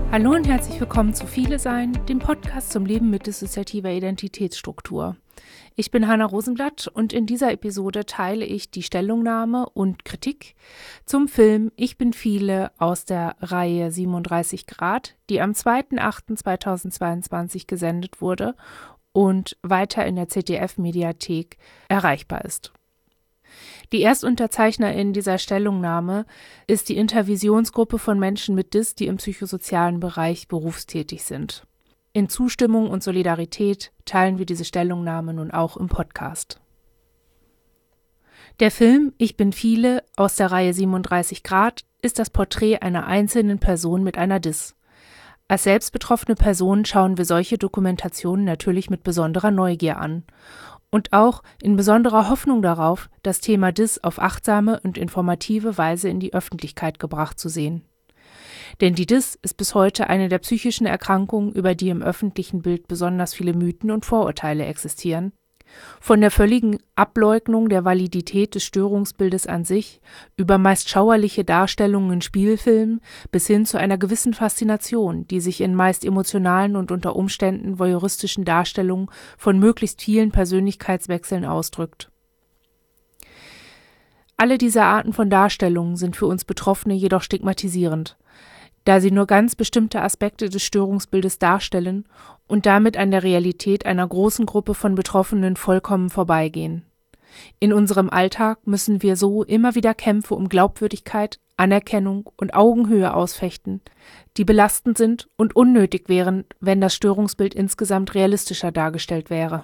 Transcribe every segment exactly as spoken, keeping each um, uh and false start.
Hallo und herzlich willkommen zu Viele Sein, dem Podcast zum Leben mit dissoziativer Identitätsstruktur. Ich bin Hanna Rosenblatt und in dieser Episode teile ich die Stellungnahme und Kritik zum Film Ich bin Viele aus der Reihe siebenunddreißig Grad, die am zweiter achter zweitausendzweiundzwanzig gesendet wurde und weiter in der Z D F-Mediathek erreichbar ist. Die Erstunterzeichnerin dieser Stellungnahme ist die Intervisionsgruppe von Menschen mit D I S, die im psychosozialen Bereich berufstätig sind. In Zustimmung und Solidarität teilen wir diese Stellungnahme nun auch im Podcast. Der Film Ich bin Viele aus der Reihe siebenunddreißig Grad ist das Porträt einer einzelnen Person mit einer D I S. Als selbstbetroffene Person schauen wir solche Dokumentationen natürlich mit besonderer Neugier an. Und auch in besonderer Hoffnung darauf, das Thema D I S auf achtsame und informative Weise in die Öffentlichkeit gebracht zu sehen. Denn die D I S ist bis heute eine der psychischen Erkrankungen, über die im öffentlichen Bild besonders viele Mythen und Vorurteile existieren. Von der völligen Ableugnung der Validität des Störungsbildes an sich, über meist schauerliche Darstellungen in Spielfilmen bis hin zu einer gewissen Faszination, die sich in meist emotionalen und unter Umständen voyeuristischen Darstellungen von möglichst vielen Persönlichkeitswechseln ausdrückt. Alle diese Arten von Darstellungen sind für uns Betroffene jedoch stigmatisierend, da sie nur ganz bestimmte Aspekte des Störungsbildes darstellen und damit an der Realität einer großen Gruppe von Betroffenen vollkommen vorbeigehen. In unserem Alltag müssen wir so immer wieder Kämpfe um Glaubwürdigkeit, Anerkennung und Augenhöhe ausfechten, die belastend sind und unnötig wären, wenn das Störungsbild insgesamt realistischer dargestellt wäre.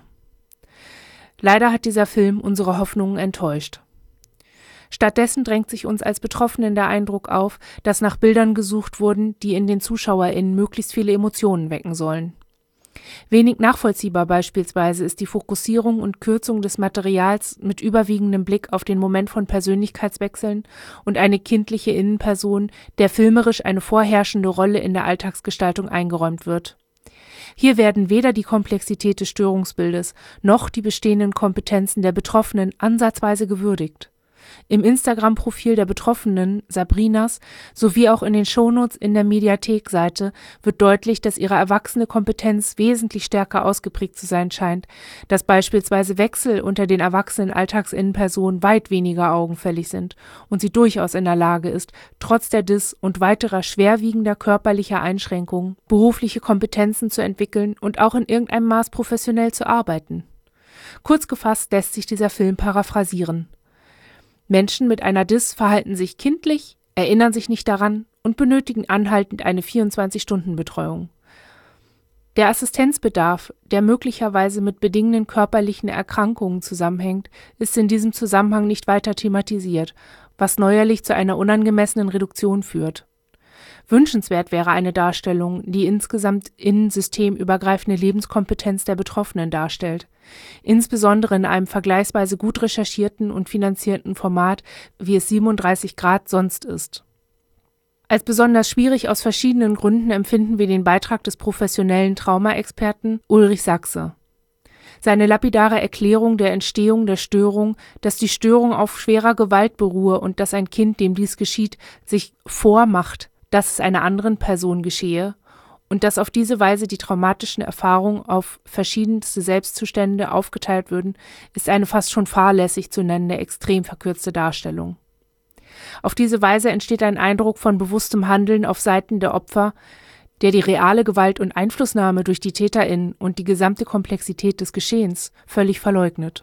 Leider hat dieser Film unsere Hoffnungen enttäuscht. Stattdessen drängt sich uns als Betroffenen der Eindruck auf, dass nach Bildern gesucht wurden, die in den ZuschauerInnen möglichst viele Emotionen wecken sollen. Wenig nachvollziehbar beispielsweise ist die Fokussierung und Kürzung des Materials mit überwiegendem Blick auf den Moment von Persönlichkeitswechseln und eine kindliche Innenperson, der filmerisch eine vorherrschende Rolle in der Alltagsgestaltung eingeräumt wird. Hier werden weder die Komplexität des Störungsbildes noch die bestehenden Kompetenzen der Betroffenen ansatzweise gewürdigt. Im Instagram-Profil der Betroffenen, Sabrinas, sowie auch in den Shownotes in der Mediathek-Seite wird deutlich, dass ihre erwachsene Kompetenz wesentlich stärker ausgeprägt zu sein scheint, dass beispielsweise Wechsel unter den erwachsenen Alltagsinnenpersonen weit weniger augenfällig sind und sie durchaus in der Lage ist, trotz der D I S und weiterer schwerwiegender körperlicher Einschränkungen berufliche Kompetenzen zu entwickeln und auch in irgendeinem Maß professionell zu arbeiten. Kurz gefasst lässt sich dieser Film paraphrasieren. Menschen mit einer D I S verhalten sich kindlich, erinnern sich nicht daran und benötigen anhaltend eine vierundzwanzig-Stunden-Betreuung. Der Assistenzbedarf, der möglicherweise mit bedingenden körperlichen Erkrankungen zusammenhängt, ist in diesem Zusammenhang nicht weiter thematisiert, was neuerlich zu einer unangemessenen Reduktion führt. Wünschenswert wäre eine Darstellung, die insgesamt innensystemübergreifende Lebenskompetenz der Betroffenen darstellt, insbesondere in einem vergleichsweise gut recherchierten und finanzierten Format, wie es siebenunddreißig Grad sonst ist. Als besonders schwierig aus verschiedenen Gründen empfinden wir den Beitrag des professionellen Traumaexperten Ulrich Sachse. Seine lapidare Erklärung der Entstehung der Störung, dass die Störung auf schwerer Gewalt beruhe und dass ein Kind, dem dies geschieht, sich vormacht, dass es einer anderen Person geschehe und dass auf diese Weise die traumatischen Erfahrungen auf verschiedenste Selbstzustände aufgeteilt würden, ist eine fast schon fahrlässig zu nennende, extrem verkürzte Darstellung. Auf diese Weise entsteht ein Eindruck von bewusstem Handeln auf Seiten der Opfer, der die reale Gewalt und Einflussnahme durch die TäterInnen und die gesamte Komplexität des Geschehens völlig verleugnet.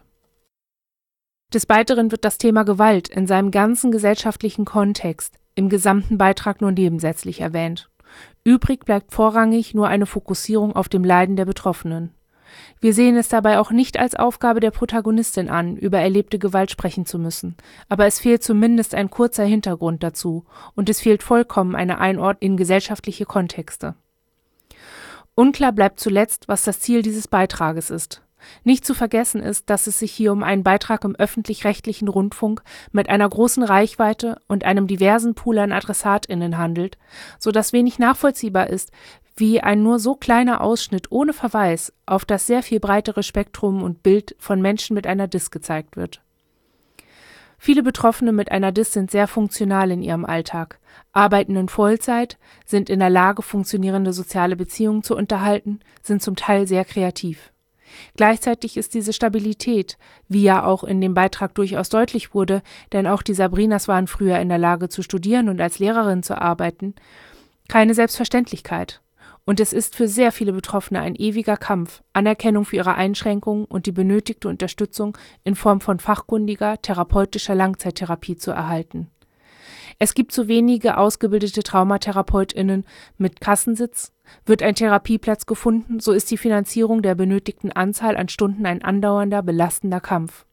Des Weiteren wird das Thema Gewalt in seinem ganzen gesellschaftlichen Kontext im gesamten Beitrag nur nebensätzlich erwähnt. Übrig bleibt vorrangig nur eine Fokussierung auf dem Leiden der Betroffenen. Wir sehen es dabei auch nicht als Aufgabe der Protagonistin an, über erlebte Gewalt sprechen zu müssen, aber es fehlt zumindest ein kurzer Hintergrund dazu und es fehlt vollkommen eine Einordnung in gesellschaftliche Kontexte. Unklar bleibt zuletzt, was das Ziel dieses Beitrages ist. Nicht zu vergessen ist, dass es sich hier um einen Beitrag im öffentlich-rechtlichen Rundfunk mit einer großen Reichweite und einem diversen Pool an AdressatInnen handelt, so dass wenig nachvollziehbar ist, wie ein nur so kleiner Ausschnitt ohne Verweis auf das sehr viel breitere Spektrum und Bild von Menschen mit einer D I S gezeigt wird. Viele Betroffene mit einer D I S sind sehr funktional in ihrem Alltag, arbeiten in Vollzeit, sind in der Lage, funktionierende soziale Beziehungen zu unterhalten, sind zum Teil sehr kreativ. Gleichzeitig ist diese Stabilität, wie ja auch in dem Beitrag durchaus deutlich wurde, denn auch die Sabrinas waren früher in der Lage zu studieren und als Lehrerin zu arbeiten, keine Selbstverständlichkeit. Und es ist für sehr viele Betroffene ein ewiger Kampf, Anerkennung für ihre Einschränkungen und die benötigte Unterstützung in Form von fachkundiger, therapeutischer Langzeittherapie zu erhalten. Es gibt zu wenige ausgebildete TraumatherapeutInnen mit Kassensitz. Wird ein Therapieplatz gefunden, so ist die Finanzierung der benötigten Anzahl an Stunden ein andauernder, belastender Kampf.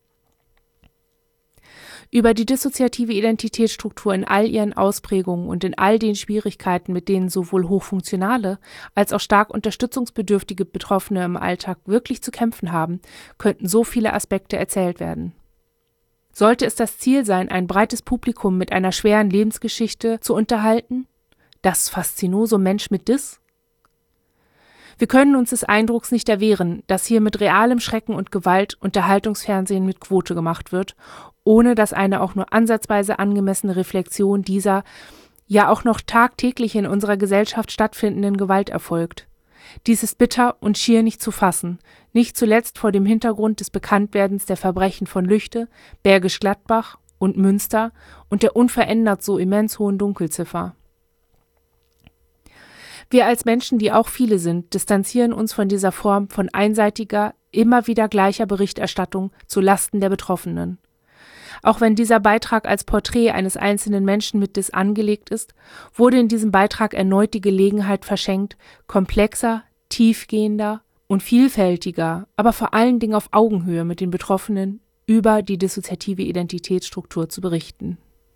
Über die dissoziative Identitätsstruktur in all ihren Ausprägungen und in all den Schwierigkeiten, mit denen sowohl hochfunktionale als auch stark unterstützungsbedürftige Betroffene im Alltag wirklich zu kämpfen haben, könnten so viele Aspekte erzählt werden. Sollte es das Ziel sein, ein breites Publikum mit einer schweren Lebensgeschichte zu unterhalten? Das Faszinosum Mensch mit D I S? Wir können uns des Eindrucks nicht erwehren, dass hier mit realem Schrecken und Gewalt Unterhaltungsfernsehen mit Quote gemacht wird, ohne dass eine auch nur ansatzweise angemessene Reflexion dieser ja auch noch tagtäglich in unserer Gesellschaft stattfindenden Gewalt erfolgt. Dies ist bitter und schier nicht zu fassen, nicht zuletzt vor dem Hintergrund des Bekanntwerdens der Verbrechen von Lüchte, Bergisch Gladbach und Münster und der unverändert so immens hohen Dunkelziffer. Wir als Menschen, die auch viele sind, distanzieren uns von dieser Form von einseitiger, immer wieder gleicher Berichterstattung zu Lasten der Betroffenen. Auch wenn dieser Beitrag als Porträt eines einzelnen Menschen mit D I S angelegt ist, wurde in diesem Beitrag erneut die Gelegenheit verschenkt, komplexer, tiefgehender und vielfältiger, aber vor allen Dingen auf Augenhöhe mit den Betroffenen über die dissoziative Identitätsstruktur zu berichten.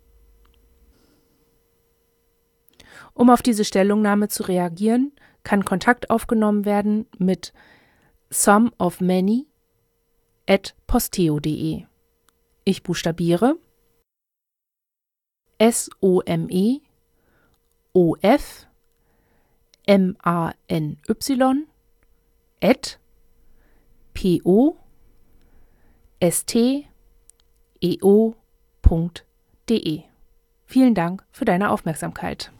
Um auf diese Stellungnahme zu reagieren, kann Kontakt aufgenommen werden mit someofmany at posteo punkt de. Ich buchstabiere S O M E O F M A N Y at P O S T E O punkt de. Vielen Dank für deine Aufmerksamkeit.